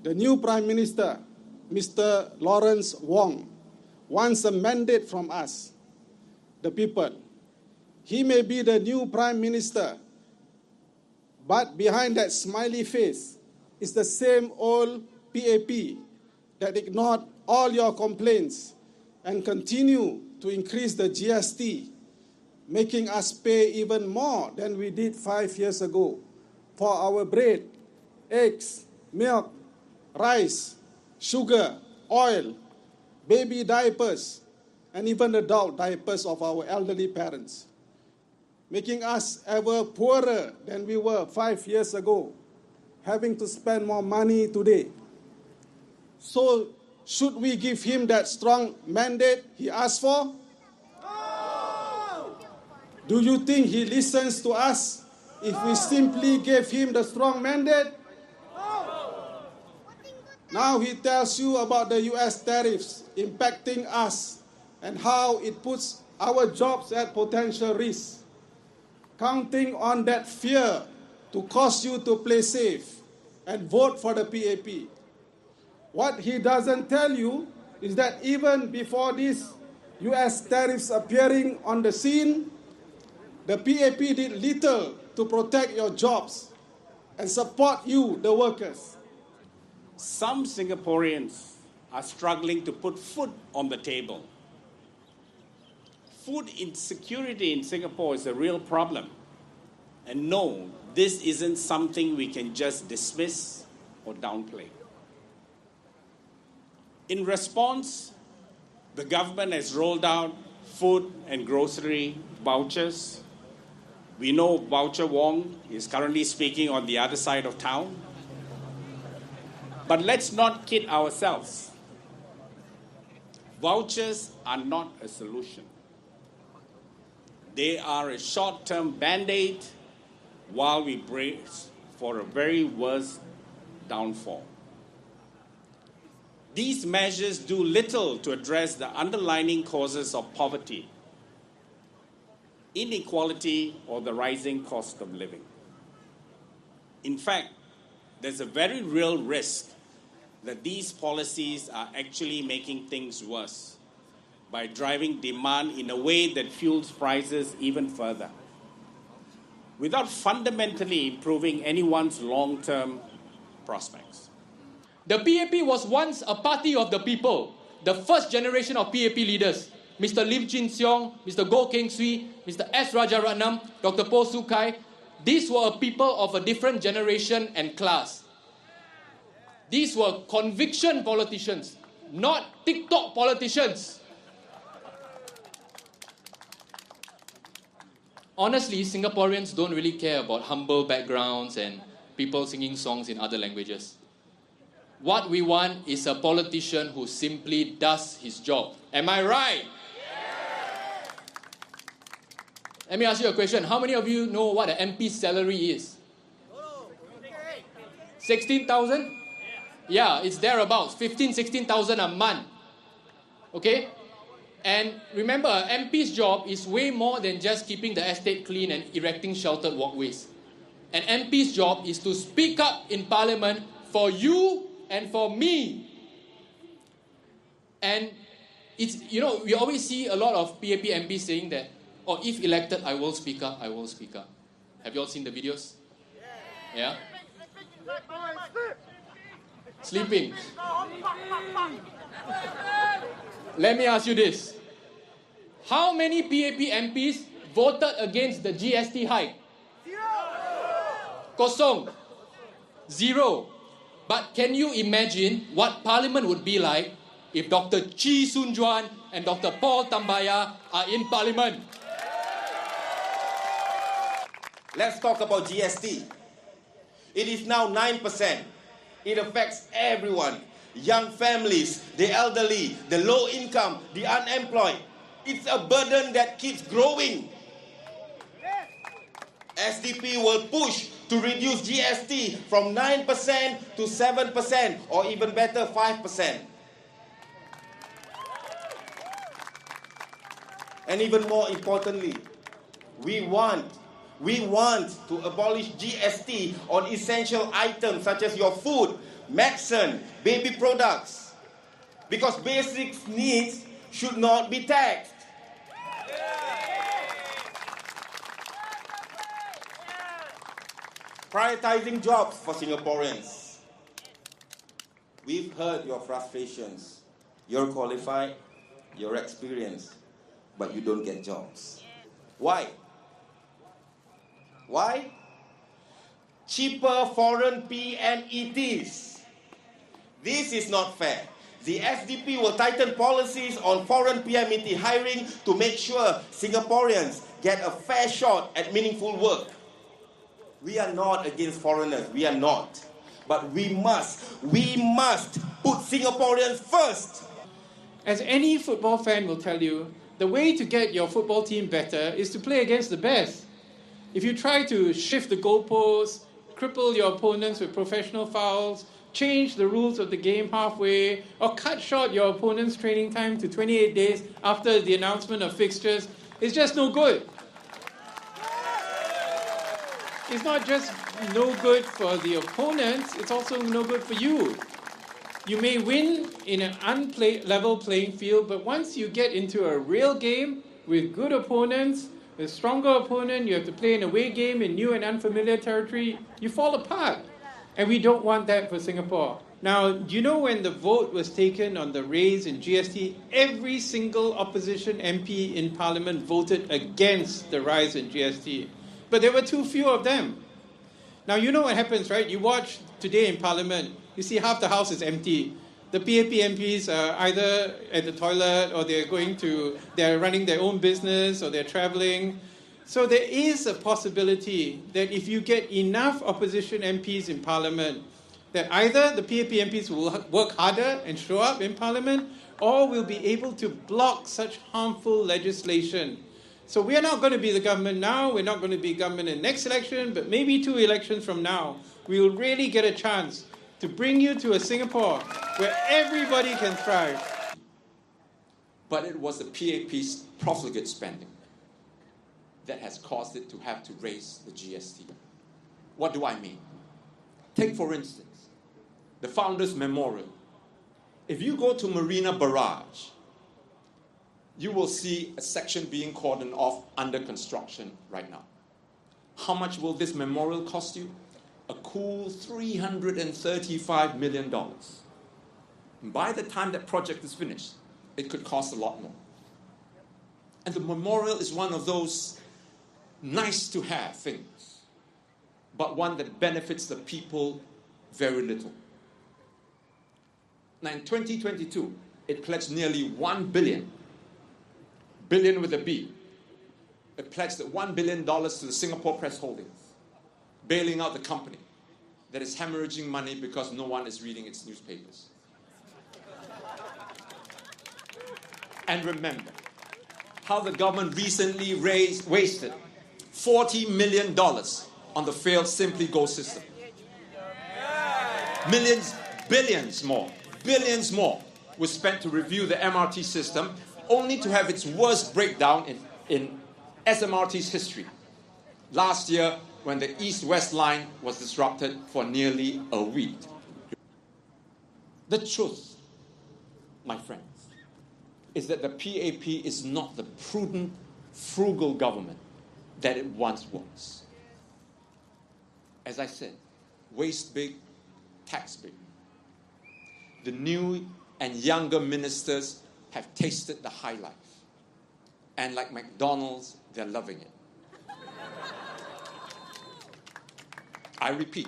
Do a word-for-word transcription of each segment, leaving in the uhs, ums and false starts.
The new Prime Minister, Mister Lawrence Wong, wants a mandate from us, the people. He may be the new Prime Minister, but behind that smiley face is the same old P A P that ignored all your complaints and continue to increase the G S T, making us pay even more than we did five years ago for our bread, eggs, milk, rice, sugar, oil, baby diapers, and even adult diapers of our elderly parents, making us ever poorer than we were five years ago, having to spend more money today. So, should we give him that strong mandate he asked for? No! Do you think he listens to us if we simply gave him the strong mandate? No! Now he tells you about the U S tariffs impacting us and how it puts our jobs at potential risk, counting on that fear to cause you to play safe and vote for the P A P. What he doesn't tell you is that even before these U S tariffs appearing on the scene, the P A P did little to protect your jobs and support you, the workers. Some Singaporeans are struggling to put food on the table. Food insecurity in Singapore is a real problem. And no, this isn't something we can just dismiss or downplay. In response, the government has rolled out food and grocery vouchers. We know Voucher Wong is currently speaking on the other side of town. But let's not kid ourselves. Vouchers are not a solution. They are a short-term band-aid while we brace for a very worse downfall. These measures do little to address the underlying causes of poverty, inequality, or the rising cost of living. In fact, there's a very real risk that these policies are actually making things worse by driving demand in a way that fuels prices even further, without fundamentally improving anyone's long-term prospects. The P A P was once a party of the people, the first generation of P A P leaders, Mister Lim Chin Siong, Mister Goh Keng Swee, Mister S. Rajaratnam, Doctor Poh Soo Kai. These were a people of a different generation and class. These were conviction politicians, not TikTok politicians. Honestly, Singaporeans don't really care about humble backgrounds and people singing songs in other languages. What we want is a politician who simply does his job. Am I right? Yeah. Let me ask you a question. How many of you know what an M P's salary is? sixteen thousand? Yeah, it's thereabouts. fifteen, sixteen thousand a month. Okay? And remember, an M P's job is way more than just keeping the estate clean and erecting sheltered walkways. An M P's job is to speak up in Parliament for you and for me. And it's, you know, we always see a lot of P A P M Ps saying that, oh, if elected, I will speak up, I will speak up. Have you all seen the videos? Yeah? Sleeping. Let me ask you this. How many P A P M Ps voted against the G S T hike? Kosong. Zero. But can you imagine what Parliament would be like if Doctor Chee Soon Juan and Doctor Paul Tambaya are in Parliament? Let's talk about G S T. It is now nine percent. It affects everyone. Young families, the elderly, the low income, the unemployed. It's a burden that keeps growing. S D P will push to reduce G S T from nine percent to seven percent, or even better, five percent. And even more importantly, we want, we want to abolish G S T on essential items such as your food, medicine, baby products. Because basic needs should not be taxed. Prioritizing jobs for Singaporeans. We've heard your frustrations. You're qualified, you're experienced, but you don't get jobs. Why? Why? Cheaper foreign P M E Ts. This is not fair. The S D P will tighten policies on foreign P M E T hiring to make sure Singaporeans get a fair shot at meaningful work. We are not against foreigners, we are not. But we must, we must put Singaporeans first. As any football fan will tell you, the way to get your football team better is to play against the best. If you try to shift the goalposts, cripple your opponents with professional fouls, change the rules of the game halfway, or cut short your opponent's training time to twenty-eight days after the announcement of fixtures, it's just no good. It's not just no good for the opponents, it's also no good for you. You may win in an unlevel playing field, but once you get into a real game with good opponents, with stronger opponent, you have to play an away game in new and unfamiliar territory, you fall apart. And we don't want that for Singapore. Now, do you know when the vote was taken on the raise in G S T, every single opposition M P in Parliament voted against the rise in G S T. But there were too few of them. Now, you know what happens, right? You watch today in Parliament, you see half the house is empty. The P A P M Ps are either at the toilet or they're going to, they're running their own business or they're traveling. So there is a possibility that if you get enough opposition M Ps in Parliament, that either the P A P M Ps will work harder and show up in Parliament, or will be able to block such harmful legislation. So we are not going to be the government now, we're not going to be government in the next election, but maybe two elections from now, we will really get a chance to bring you to a Singapore where everybody can thrive. But it was the P A P's profligate spending that has caused it to have to raise the G S T. What do I mean? Take, for instance, the Founders' Memorial. If you go to Marina Barrage, you will see a section being cordoned off under construction right now. How much will this memorial cost you? A cool three hundred thirty-five million dollars. And by the time that project is finished, it could cost a lot more. And the memorial is one of those nice to have things, but one that benefits the people very little. Now in twenty twenty-two, it pledged nearly one billion, billion with a B. It pledged one billion dollars to the Singapore Press Holdings, bailing out the company that is hemorrhaging money because no one is reading its newspapers. And remember how the government recently raised, wasted forty million dollars on the failed Simply Go system. Millions, billions more, billions more was spent to review the M R T system, only to have its worst breakdown in, in S M R T's history. Last year, when the East-West line was disrupted for nearly a week. The truth, my friends, is that the P A P is not the prudent, frugal government that it once was. As I said, waste big, tax big. The new and younger ministers have tasted the high life. And like McDonald's, they're loving it. I repeat,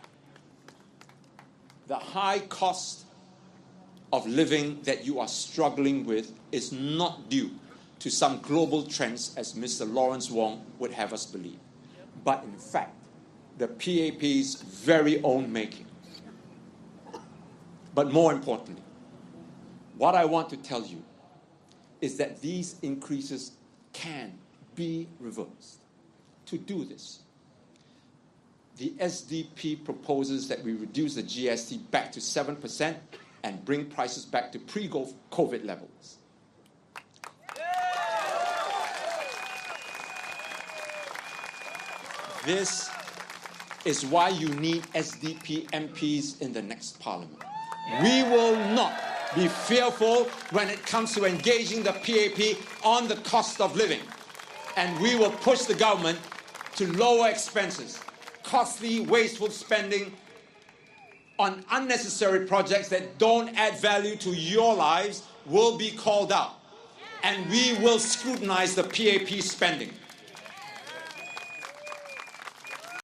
the high cost of living that you are struggling with is not due to some global trends as Mister Lawrence Wong would have us believe, but in fact, the P A P's very own making. But more importantly, what I want to tell you is that these increases can be reversed. To do this, the S D P proposes that we reduce the G S T back to seven percent and bring prices back to pre-COVID levels. This is why you need S D P M Ps in the next parliament. We will not be fearful when it comes to engaging the P A P on the cost of living. And we will push the government to lower expenses. Costly, wasteful spending on unnecessary projects that don't add value to your lives will be called out. And we will scrutinize the P A P spending.